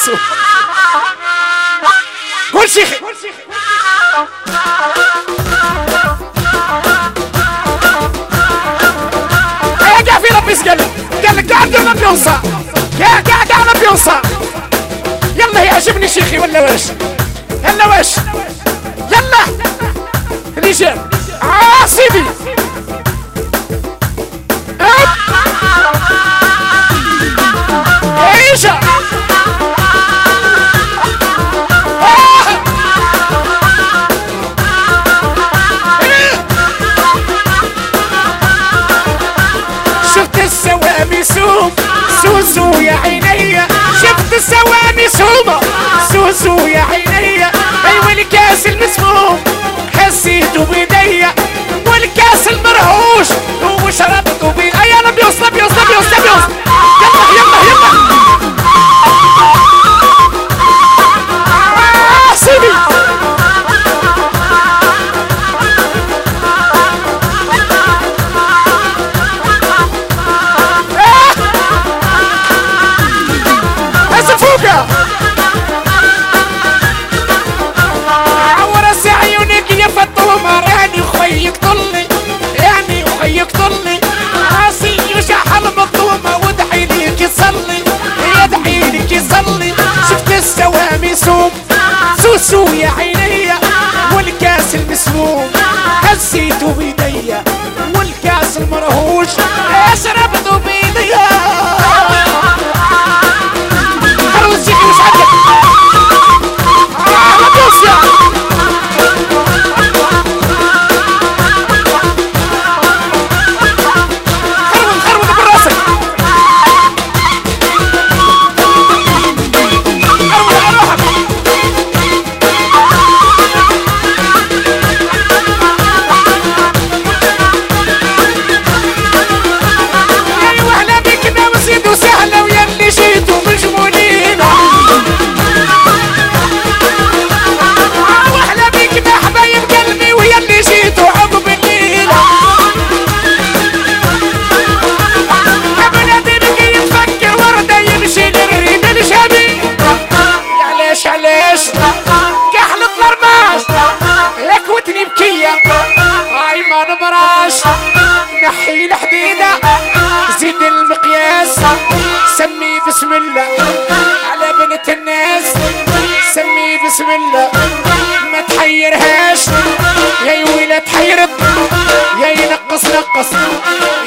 مسوم. قول شيخي. هيا قاع في ربي سقلك، قال لك قاعد ربي يوصى، قاعد ربي يوصى. يلا يعجبني شيخي ولا واش؟ يلا واش؟ يلا رجال سيدي. عيشة شفت السوامي سوم سوسو يا عينيا، شفت السوامي سومة سوسو يا عينيا. ايوه الكاس المسموم حسيته بيديا، والكاس المرهوش وشربته بيديا. يلا بيوص بيوص بيوص بيوص. يلا يلا يلا سيدي. اسفوكا عورس عيونك يا فطومة، راني خيك طلي، راني خيك طلي. راسي يشحل مطومة وادعي ليك يصلي، يدعي ليك يصلي. شفت السوامي سوم سوسو يا عينيا، والكاس المسموم هزيته بيديا، والكاس المرهوش شربته بيديا. خلوص شيخي مش عندك ربوس يا خربط براسك. وسهلة ويلي جيتوا مجمولين، واحلى بيك يا حبايب قلبي ويلي جيتوا عقب الليل. بلادي بقي يتفكر وردة يمشي للريد الجميل. علاش علاش كحلط الرماش لكوتني بكية، هاي ما نبراش نحي الحديدة زيد المقياس. سمي بسم الله على بنت الناس، سمي بسم الله ما تحيرهاش. يا ويلة تحيرب يا ينقص نقص.